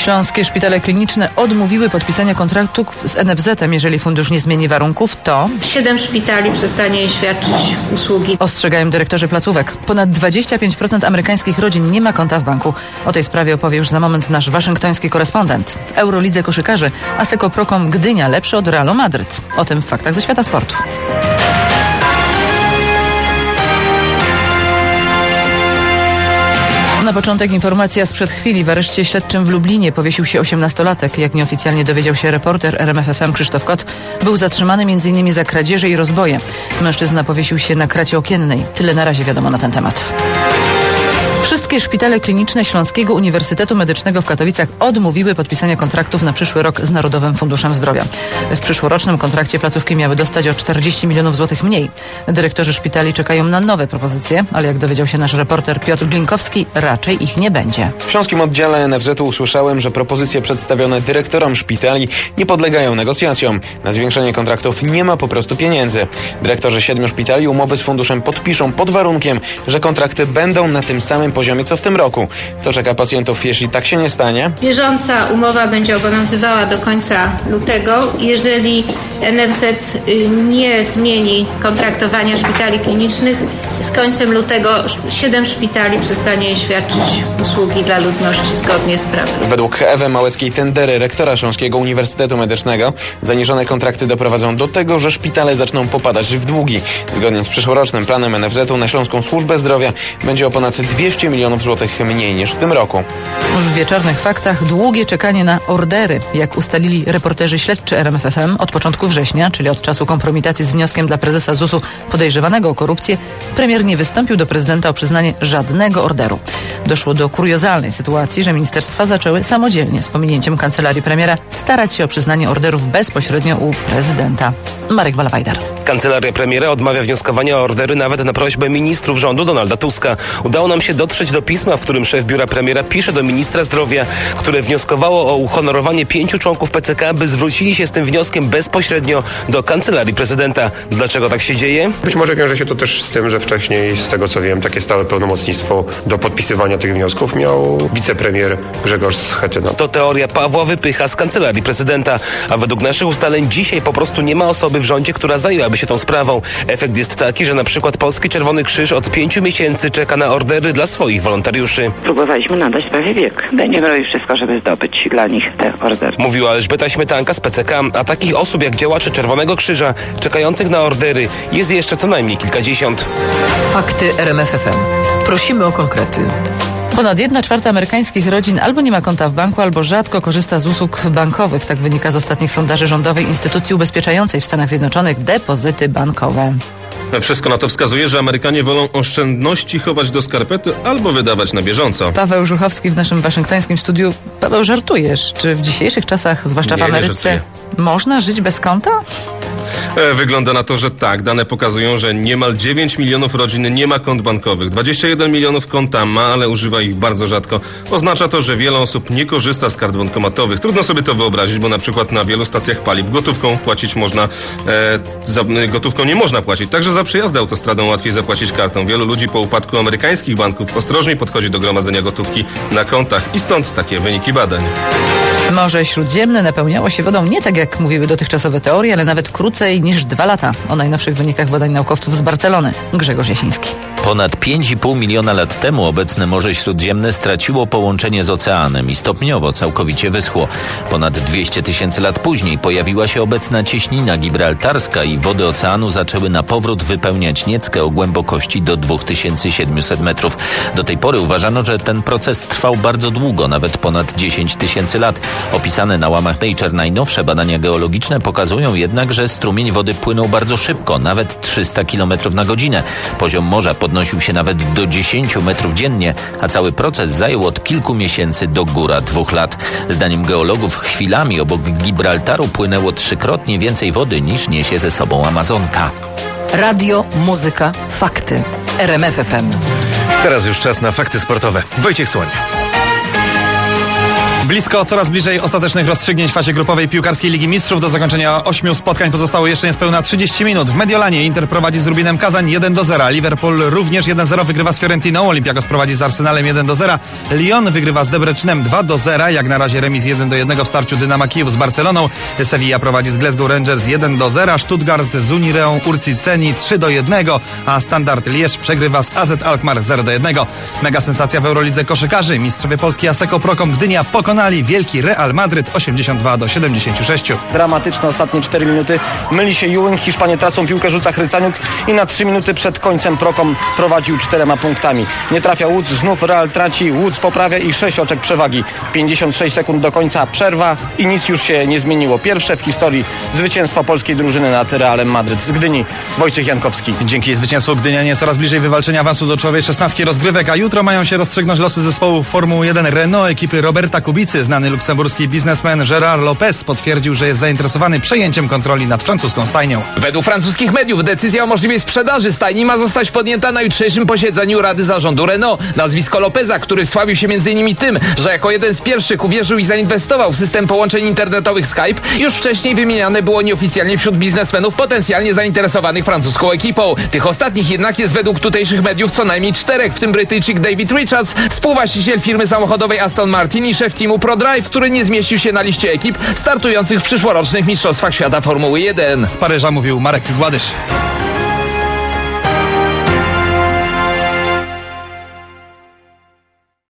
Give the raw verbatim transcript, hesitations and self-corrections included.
Śląskie szpitale kliniczne odmówiły podpisania kontraktu z en ef zetem, jeżeli fundusz nie zmieni warunków, to Siedem szpitali przestanie świadczyć usługi. Ostrzegają dyrektorzy placówek. Ponad dwadzieścia pięć procent amerykańskich rodzin nie ma konta w banku. O tej sprawie opowie już za moment nasz waszyngtoński korespondent. W Eurolidze koszykarzy Asseco Procom Gdynia lepszy od Realu Madryt. O tym w faktach ze świata sportu. Na początek informacja sprzed chwili. W areszcie śledczym w Lublinie powiesił się osiemnastolatek. Jak nieoficjalnie dowiedział się reporter R M F F M Krzysztof Kot, był zatrzymany m in za kradzieże i rozboje. Mężczyzna powiesił się na kracie okiennej. Tyle na razie wiadomo na ten temat. Wszystkie szpitale kliniczne Śląskiego Uniwersytetu Medycznego w Katowicach odmówiły podpisania kontraktów na przyszły rok z Narodowym Funduszem Zdrowia. W przyszłorocznym kontrakcie placówki miały dostać o czterdzieści milionów złotych mniej. Dyrektorzy szpitali czekają na nowe propozycje, ale jak dowiedział się nasz reporter Piotr Glinkowski, raczej ich nie będzie. W śląskim oddziale en ef zetu usłyszałem, że propozycje przedstawione dyrektorom szpitali nie podlegają negocjacjom. Na zwiększenie kontraktów nie ma po prostu pieniędzy. Dyrektorzy siedmiu szpitali umowy z funduszem podpiszą pod warunkiem, że kontrakty będą na tym samym poziomie co w tym roku. Co czeka pacjentów, jeśli tak się nie stanie? Bieżąca umowa będzie obowiązywała do końca lutego. Jeżeli en ef zet nie zmieni kontraktowania szpitali klinicznych, z końcem lutego siedem szpitali przestanie świadczyć usługi dla ludności zgodnie z prawem. Według Ewy Małeckiej-Tendery, rektora Śląskiego Uniwersytetu Medycznego, zaniżone kontrakty doprowadzą do tego, że szpitale zaczną popadać w długi. Zgodnie z przyszłorocznym planem en ef zetu na Śląską Służbę Zdrowia będzie o ponad dwieście milionów złotych mniej niż w tym roku. W wieczornych faktach długie czekanie na ordery. Jak ustalili reporterzy śledczy R M F F M, od początku września, czyli od czasu kompromitacji z wnioskiem dla prezesa zusu podejrzewanego o korupcję, premier nie wystąpił do prezydenta o przyznanie żadnego orderu. Doszło do kuriozalnej sytuacji, że ministerstwa zaczęły samodzielnie, z pominięciem kancelarii premiera, starać się o przyznanie orderów bezpośrednio u prezydenta. Marek Walawajder. Kancelaria premiera odmawia wnioskowania o ordery nawet na prośbę ministrów rządu Donalda Tuska. Udało nam się dotrzeć do pisma, w którym szef biura premiera pisze do ministra zdrowia, które wnioskowało o uhonorowanie pięciu członków P C K, by zwrócili się z tym wnioskiem bezpośrednio do kancelarii prezydenta. Dlaczego tak się dzieje? Być może wiąże się to też z tym, że wcześniej, z tego co wiem, takie stałe pełnomocnictwo do podpisywania tych wniosków miał wicepremier Grzegorz Schetyna. To teoria Pawła Wypycha z kancelarii prezydenta, a według naszych ustaleń dzisiaj po prostu nie ma osoby w rządzie, która zajęłaby się tą sprawą. Efekt jest taki, że na przykład Polski Czerwony Krzyż od pięciu miesięcy czeka na ordery dla swoich wolontariuszy. Próbowaliśmy nadać prawie wiek. Będziemy robić wszystko, żeby zdobyć dla nich te ordery. Mówiła Elżbieta Śmietanka z P C K, a takich osób jak działacze Czerwonego Krzyża czekających na ordery jest jeszcze co najmniej kilkadziesiąt. Fakty R M F F M. Prosimy o konkrety. Ponad jedna czwarta amerykańskich rodzin albo nie ma konta w banku, albo rzadko korzysta z usług bankowych. Tak wynika z ostatnich sondaży rządowej instytucji ubezpieczającej w Stanach Zjednoczonych depozyty bankowe. Wszystko na to wskazuje, że Amerykanie wolą oszczędności chować do skarpety albo wydawać na bieżąco. Paweł Żuchowski w naszym waszyngtońskim studiu. Paweł, żartujesz? Czy w dzisiejszych czasach, zwłaszcza nie, w Ameryce, można żyć bez konta? Wygląda na to, że tak. Dane pokazują, że niemal dziewięć milionów rodzin nie ma kont bankowych. dwadzieścia jeden milionów konta ma, ale używa ich bardzo rzadko. Oznacza to, że wiele osób nie korzysta z kart bankomatowych. Trudno sobie to wyobrazić, bo na przykład na wielu stacjach paliw gotówką płacić można, e, za, gotówką nie można płacić. Także za przejazdy autostradą łatwiej zapłacić kartą. Wielu ludzi po upadku amerykańskich banków ostrożniej podchodzi do gromadzenia gotówki na kontach i stąd takie wyniki badań. Morze Śródziemne napełniało się wodą nie tak jak mówiły dotychczasowe teorie, ale nawet krócej niż dwa lata. O najnowszych wynikach badań naukowców z Barcelony. Grzegorz Jasiński. Ponad pięć i pół miliona lat temu obecne Morze Śródziemne straciło połączenie z oceanem i stopniowo całkowicie wyschło. Ponad dwieście tysięcy lat później pojawiła się obecna cieśnina gibraltarska i wody oceanu zaczęły na powrót wypełniać Nieckę o głębokości do dwa tysiące siedemset metrów. Do tej pory uważano, że ten proces trwał bardzo długo, nawet ponad dziesięć tysięcy lat. Opisane na łamach Nature najnowsze badania geologiczne pokazują jednak, że strumień wody płynął bardzo szybko, nawet trzysta kilometrów na godzinę. Poziom morza podnosił się nawet do dziesięć metrów dziennie, a cały proces zajął od kilku miesięcy do góra dwóch lat. Zdaniem geologów chwilami obok Gibraltaru płynęło trzykrotnie więcej wody niż niesie ze sobą Amazonka. Radio, muzyka, fakty. R M F F M. Teraz już czas na fakty sportowe. Wojciech Słoń. Blisko, coraz bliżej ostatecznych rozstrzygnięć w fazie grupowej piłkarskiej Ligi Mistrzów. Do zakończenia ośmiu spotkań pozostało jeszcze niespełna trzydzieści minut. W Mediolanie Inter prowadzi z Rubinem Kazań jeden do zera. Liverpool również jeden zero wygrywa z Fiorentiną. Olympiakos prowadzi z Arsenalem jeden do zera. Lyon wygrywa z Debrecznem dwa do zera. Jak na razie remis jeden do jednego w starciu Dynama Kijów z Barceloną. Sevilla prowadzi z Glasgow Rangers jeden do zera. Stuttgart z Unireą Urciceni trzy do jednego. A Standard Liège przegrywa z A Z Alkmaar zero do jednego. Mega sensacja w Eurolidze koszykarzy. Mistrzowie Polski Asseco Procom Gdynia pokonali wielki Real Madryt osiemdziesiąt dwa do siedemdziesięciu sześciu. Dramatyczne ostatnie cztery minuty. Myli się Ewing, Hiszpanie tracą piłkę, rzuca Hrycaniuk i na trzy minuty przed końcem Procom prowadził czterema punktami. Nie trafia Łódź, znów Real traci, Łódź poprawia i sześć oczek przewagi. pięćdziesiąt sześć sekund do końca, przerwa i nic już się nie zmieniło. Pierwsze w historii zwycięstwo polskiej drużyny nad Realem Madryt. Z Gdyni Wojciech Jankowski. Dzięki zwycięstwu Gdynianie coraz bliżej wywalczenia awansu do czołowej szesnastki rozgrywek, a jutro mają się rozstrzygnąć losy zespołu Formuły jeden Renault ekipy Roberta Kubicy. Znany luksemburski biznesmen Gérard Lopez potwierdził, że jest zainteresowany przejęciem kontroli nad francuską stajnią. Według francuskich mediów decyzja o możliwej sprzedaży stajni ma zostać podjęta na jutrzejszym posiedzeniu Rady Zarządu Renault. Nazwisko Lopeza, który sławił się między innymi tym, że jako jeden z pierwszych uwierzył i zainwestował w system połączeń internetowych Skype, już wcześniej wymieniane było nieoficjalnie wśród biznesmenów potencjalnie zainteresowanych francuską ekipą. Tych ostatnich jednak jest według tutejszych mediów co najmniej czterech, w tym Brytyjczyk David Richards, współwłaściciel firmy samochodowej Aston Martin i szef teamu ProDrive, który nie zmieścił się na liście ekip startujących w przyszłorocznych Mistrzostwach Świata Formuły jeden. Z Paryża mówił Marek Gładysz.